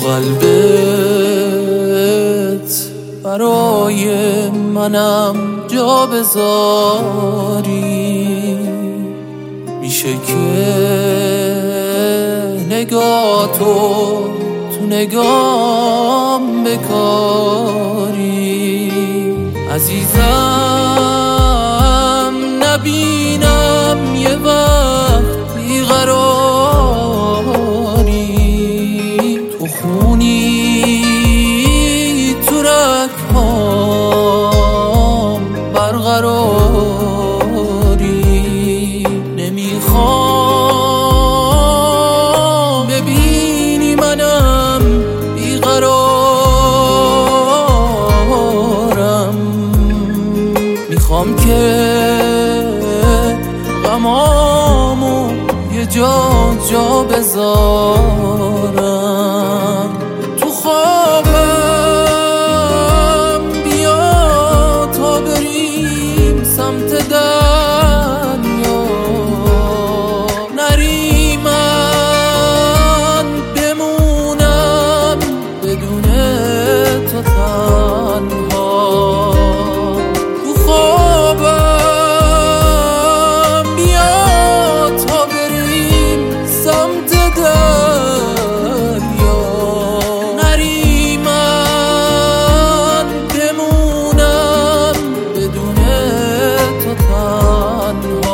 قلبت برای منم جا بذاری، میشه که نگاه تو نگام بکاری. عزیزم نبینم یه وقت بیقراری، تو خونی تو رگهام برقراری. نمیخوام ببینی منم بیقرارم، میخوام که غمامو یه جا بذارم. تو خوابم بیا تا بریم سمت دنیا، نری من بمونم بدون تو تنها. تو خوابم بیا تا بریم سمت دریا، نری من بمونم بدون تو تنها.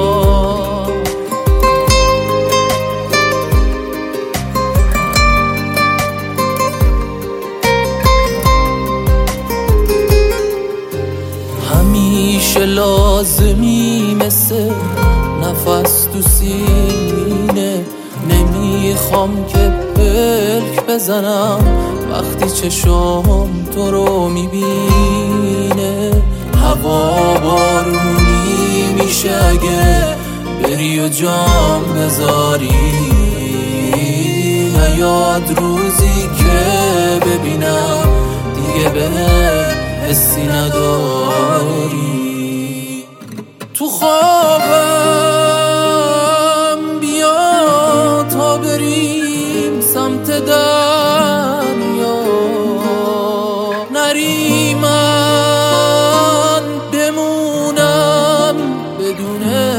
همیشه لازمی مثل نفس تو سینه، نمیخوام که پلک بزنم وقتی چشم تو رو میبینه. هوا بارونی میشه اگه بری و جام بذاری، نیاد روزی که ببینم دیگه به حسی نداری. تو خوابم بیا تا بریم سمت دنیا، نری من بمونم بدون